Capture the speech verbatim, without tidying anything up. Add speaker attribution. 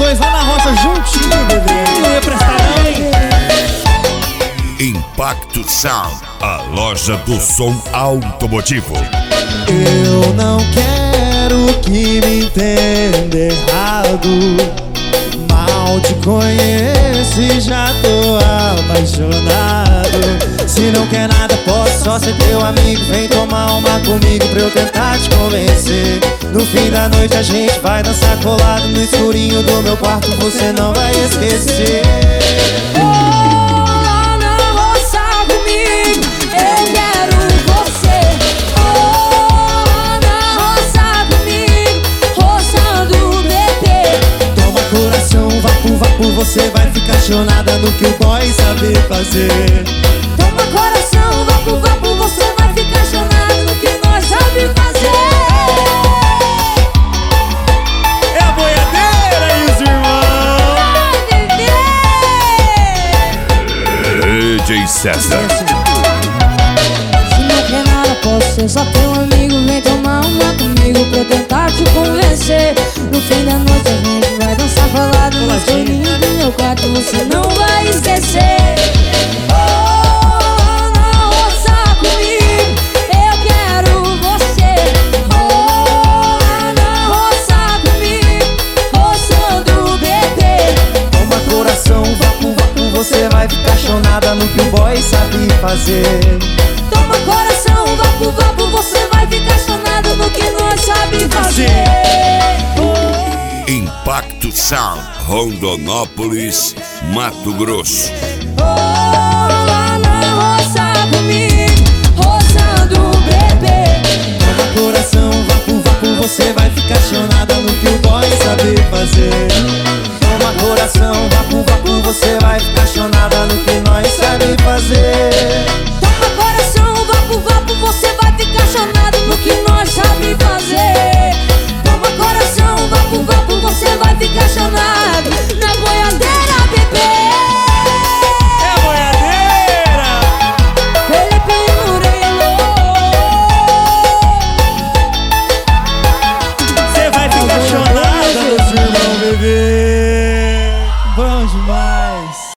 Speaker 1: dois lá na roça juntinho, bebê. Não ia prestar não, hein?
Speaker 2: Impacto Sound, a loja do som automotivo.
Speaker 1: Eu não quero que me entenda errado. Mal te conheço e já tô apaixonado. Se não quer nada, posso só ser teu amigo. Vem tomar uma comigo pra eu tentar te convencer. No fim da noite a gente vai dançar colado no escurinho do meu quarto, você não vai esquecer. Você vai ficar apaixonada no que o boy sabe fazer.
Speaker 3: Toma coração, vapo, vapo, você vai ficar apaixonada no que nós sabe fazer.
Speaker 1: É a boiadeira e os irmãos.
Speaker 3: Vai, bebê.
Speaker 2: D J César.
Speaker 3: Se não quer nada, posso ser só teu amigo. Vem tomar uma comigo pra eu tentar te convencer. No fim da noite a gente vai dançar colado no escurinho do meu quarto, você não vai esquecer. Oh, não roça comigo, eu quero você. Oh, não roça comigo, roçando o bebê.
Speaker 1: Toma coração, vapo, vapo, você vai ficar apaixonada no que o boy sabe fazer.
Speaker 3: Toma coração, vapo, vapo, você vai ficar apaixonado no que nós sabe fazer.
Speaker 2: Impacto Sound, Rondonópolis, Mato Grosso.
Speaker 3: Oh, lá na roça comigo, roçando o bebê.
Speaker 1: Toma coração, vapo, vapo, você vai ficar apaixonada no que o boy sabe fazer. Toma coração, vapo, vapo, você vai ficar apaixonada no que nós sabe fazer.